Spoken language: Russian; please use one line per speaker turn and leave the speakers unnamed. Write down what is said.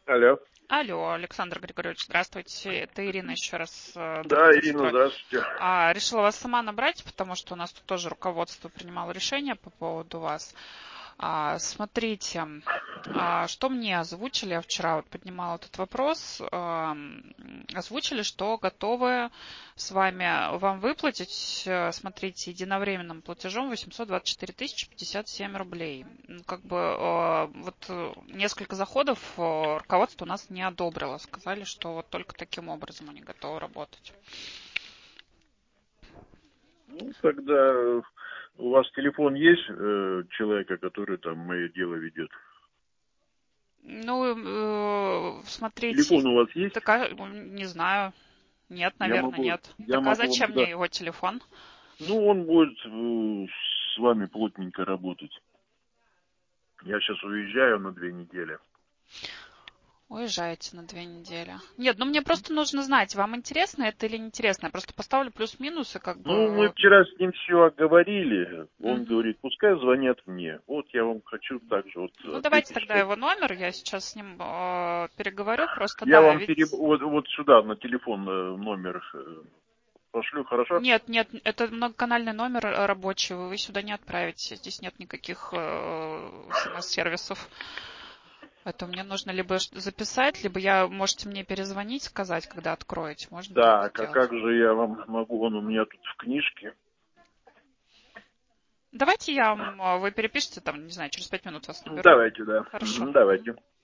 Алло.
Алло, Александр Григорьевич, здравствуйте. Это Ирина еще раз,
Да,
доктор
Ирина,
Строй.
здравствуйте.
Решила вас сама набрать, потому что у нас тут тоже руководство принимало решение по поводу вас. Смотрите, что мне озвучили, я вчера вот поднимала этот вопрос, озвучили, что готовы с вами вам выплатить, смотрите, единовременным платежом 824 057 рублей. Как бы несколько заходов руководство у нас не одобрило, сказали, что вот только таким образом они готовы работать.
Ну, тогда у вас телефон есть человека, который там мое дело ведет?
Ну, смотрите,
Телефон у вас есть?
не знаю. Нет,
Я
наверное,
могу,
нет.
я
Так а
могу вам
зачем
туда...
мне его телефон?
Ну, он будет с вами плотненько работать. Я сейчас уезжаю на 2 недели.
Уезжаете на 2 недели. Нет, ну мне просто нужно знать, вам интересно это или не интересно. Я просто поставлю плюс-минус и как
Ну, мы
бы...
вчера с ним все оговорили. Он
Мгм.
говорит, пускай звонят мне. Вот я вам хочу также вот
Ну, давайте
ответить,
тогда
что
его номер, я сейчас с ним переговорю. Просто
я
да,
вам
ведь...
вот сюда на телефон номер пошлю, хорошо?
Нет, нет, это многоканальный номер рабочий, вы сюда не отправите. Здесь нет никаких смс-сервисов. Поэтому мне нужно либо записать, либо можете мне перезвонить, сказать, когда откроете. Можно так
Так, а
сделать.
как же я вам могу? Он у меня тут в книжке.
Давайте вы перепишите, там, не знаю, через 5 минут вас наберу.
Давайте, да.
Хорошо. Мгм.
Давайте.